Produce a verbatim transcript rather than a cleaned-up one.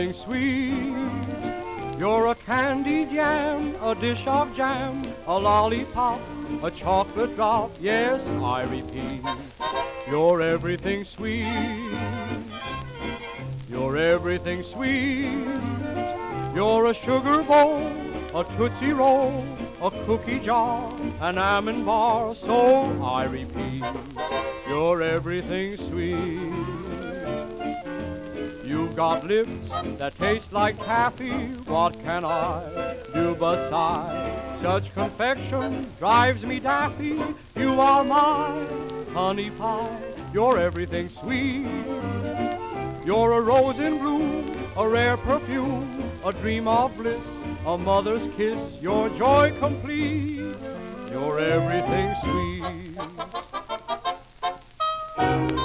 everything sweet. You're a candy jam, a dish of jam, a lollipop, a chocolate drop. Yes, I repeat, you're everything sweet. You're everything sweet. You're a sugar bowl, a Tootsie Roll, a cookie jar, an almond bar. So I repeat, you're everything sweet. You've got lips that taste like taffy. What can I do but sigh? Such confection drives me daffy. You are my honey pie. You're everything sweet. You're a rose in bloom, a rare perfume, a dream of bliss, a mother's kiss. Your joy complete. You're everything sweet.